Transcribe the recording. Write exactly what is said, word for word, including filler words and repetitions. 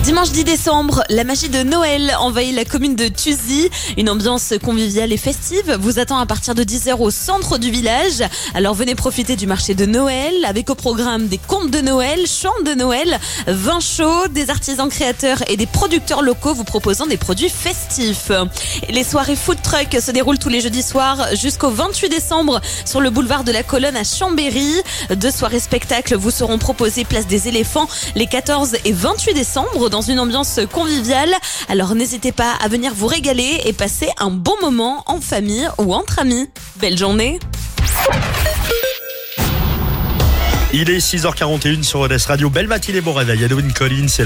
Dimanche dix décembre, la magie de Noël envahit la commune de Thuzy. Une ambiance conviviale et festive vous attend à partir de dix heures au centre du village. Alors venez profiter du marché de Noël avec au programme des contes de Noël, chants de Noël, vins chauds, des artisans créateurs et des producteurs locaux vous proposant des produits festifs. Et les soirées food truck se déroulent tous les jeudis soirs jusqu'au vingt-huit décembre sur le boulevard de la Colonne à Chambéry. Deux soirées spectacles vous seront proposées place des Éléphants les quatorze et vingt-huit décembre dans une ambiance conviviale. Alors n'hésitez pas à venir vous régaler et passer un bon moment en famille ou entre amis. Belle journée. Il est six heures quarante et une sur Odès Radio. Belle matinée, bon réveil. Halloween Collins.